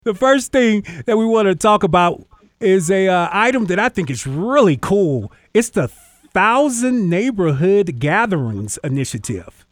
The first thing that we want to talk about is a item that I think is really cool. It's the Thousand Neighborhood Gatherings Initiative.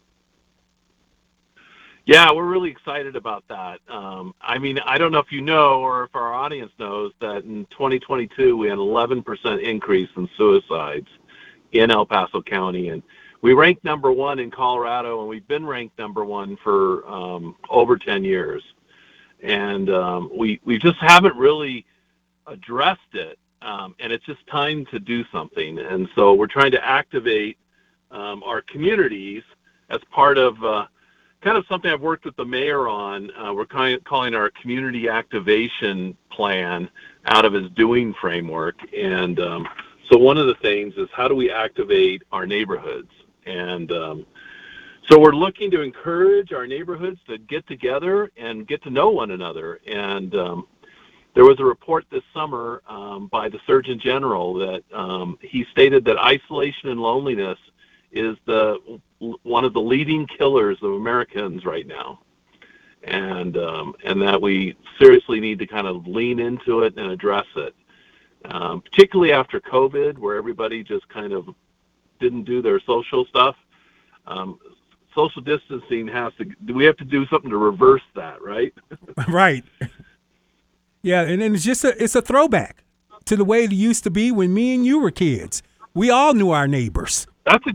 Yeah, we're really excited about that. I mean, I don't know if you know or if our audience knows that in 2022 we had 11% increase in suicides in El Paso County, and we ranked number one in Colorado, and we've been ranked number one for over 10 years. And we just haven't really addressed it, and it's just time to do something. And so we're trying to activate our communities as part of kind of something I've worked with the mayor on. We're calling our community activation plan out of his doing framework. And so one of the things is, how do we activate our neighborhoods? And so we're looking to encourage our neighborhoods to get together and get to know one another. And there was a report this summer by the Surgeon General that he stated that isolation and loneliness is one of the leading killers of Americans right now, and that we seriously need to kind of lean into it and address it, particularly after COVID, where everybody just kind of didn't do their social stuff. Social distancing we have to do something to reverse that, right? Right. Yeah, and then it's a throwback to the way it used to be when me and you were kids. We all knew our neighbors.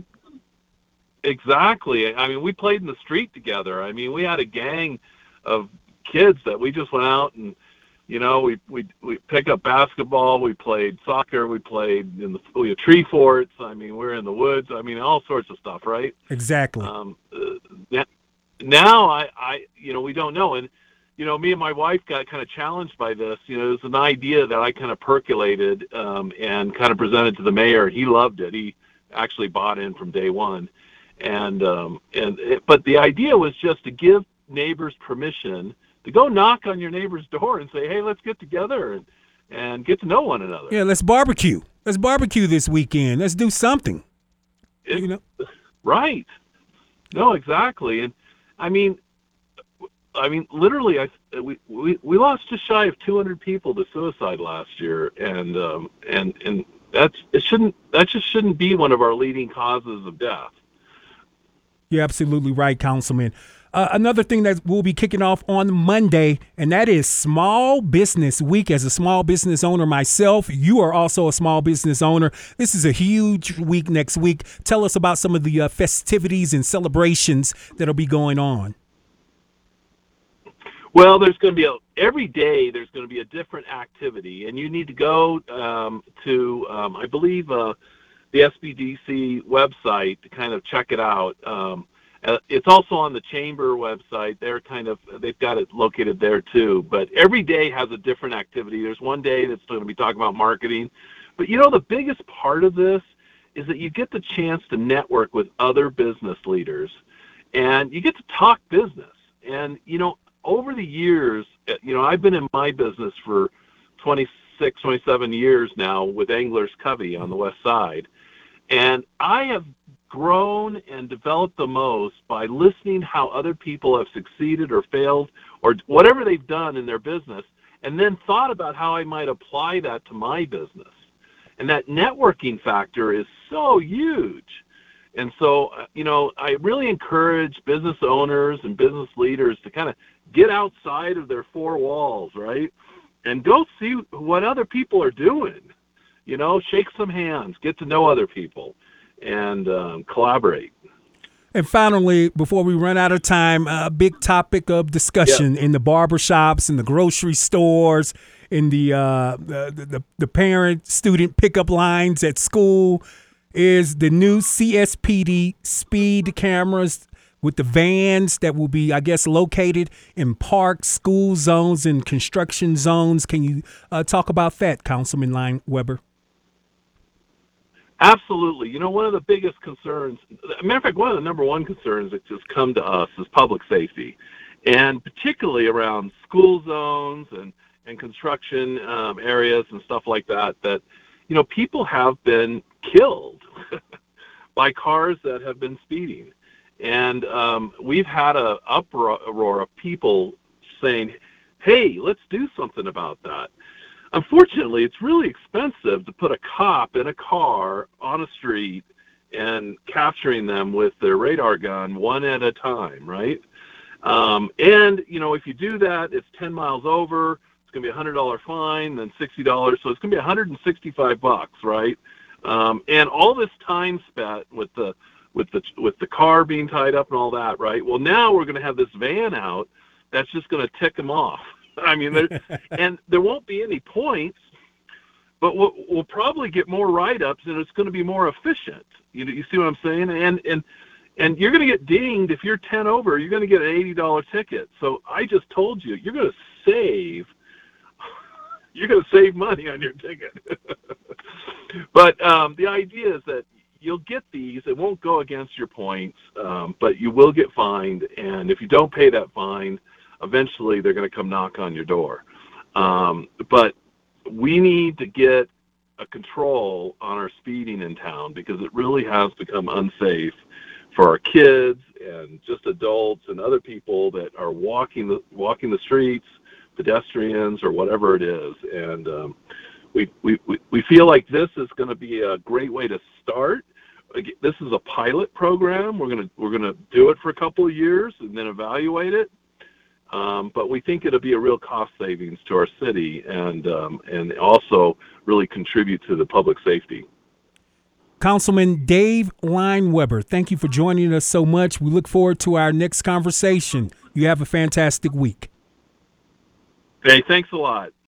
Exactly. I mean, we played in the street together. I mean, we had a gang of kids that we just went out and, we pick up basketball, we played soccer, we played we had tree forts. I mean, we're in the woods. I mean, all sorts of stuff, right? Exactly. Now we don't know. And, me and my wife got kind of challenged by this. It was an idea that I kind of percolated and kind of presented to the mayor. He loved it. He actually bought in from day one. But the idea was just to give neighbors permission to go knock on your neighbor's door and say, hey, let's get together and get to know one another. Yeah, let's barbecue. Let's barbecue this weekend. Let's do something. Right. No, exactly. And I mean, literally, we lost just shy of 200 people to suicide last year, and that just shouldn't be one of our leading causes of death. You're absolutely right, Councilman. Another thing that we'll be kicking off on Monday, and that is Small Business Week. As a small business owner myself, you are also a small business owner. This is a huge week next week. Tell us about some of the festivities and celebrations that'll be going on. Well, there's going to be every day there's going to be a different activity, and you need to go to, I believe, the SBDC website to kind of check it out. It's also on the chamber website. They've got it located there too. But every day has a different activity. There's one day that's going to be talking about marketing. But the biggest part of this is that you get the chance to network with other business leaders, and you get to talk business. And over the years, I've been in my business for 26, 27 years now with Anglers Covey on the west side. And I have grown and developed the most by listening how other people have succeeded or failed or whatever they've done in their business, and then thought about how I might apply that to my business. And that networking factor is so huge. And so, I really encourage business owners and business leaders to kind of get outside of their four walls, right? And go see what other people are doing. Shake some hands, get to know other people, and collaborate. And finally, before we run out of time, a big topic of discussion in the barbershops, in the grocery stores, in the parent-student pickup lines at school is the new CSPD speed cameras with the vans that will be, I guess, located in parks, school zones, and construction zones. Can you talk about that, Councilman Lineweber? Absolutely. One of the biggest concerns, matter of fact, one of the number one concerns that just come to us is public safety, and particularly around school zones and construction areas and stuff like that, people have been killed by cars that have been speeding. And we've had an uproar of people saying, hey, let's do something about that. Unfortunately, it's really expensive to put a cop in a car on a street and capturing them with their radar gun one at a time, right? And, if you do that, it's 10 miles over, it's going to be a $100 fine, then $60, so it's going to be $165, right? And all this time spent with the car being tied up and all that, right? Well, now we're going to have this van out that's just going to tick them off. I mean, and there won't be any points, but we'll probably get more write-ups, and it's going to be more efficient. You see what I'm saying? And you're going to get dinged if you're 10 over. You're going to get an $80 ticket. So I just told you, you're going to save money on your ticket. But the idea is that you'll get these. It won't go against your points, but you will get fined. And if you don't pay that fine, eventually they're going to come knock on your door. But we need to get a control on our speeding in town, because it really has become unsafe for our kids and just adults and other people that are walking the streets, pedestrians or whatever it is. And we feel like this is going to be a great way to start. This is a pilot program. We're going to do it for a couple of years and then evaluate it. But we think it'll be a real cost savings to our city and also really contribute to the public safety. Councilman Dave Lineweber, thank you for joining us so much. We look forward to our next conversation. You have a fantastic week. Hey, thanks a lot.